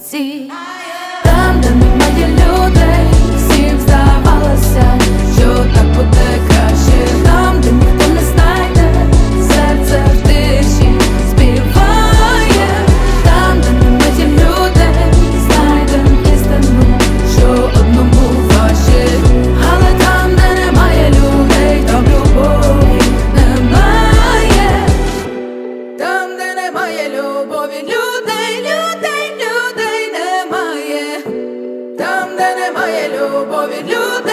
вулиці, там, де немає людей, всім здавалося, що так буде краще. Там, де ніхто не знайде, серце в тиші співає. Там, де немає людей, знайдем істину, що одному важче. Але там, де немає людей, там любові немає. Там, де немає любові, людей немає. Там, де немає любові, людей.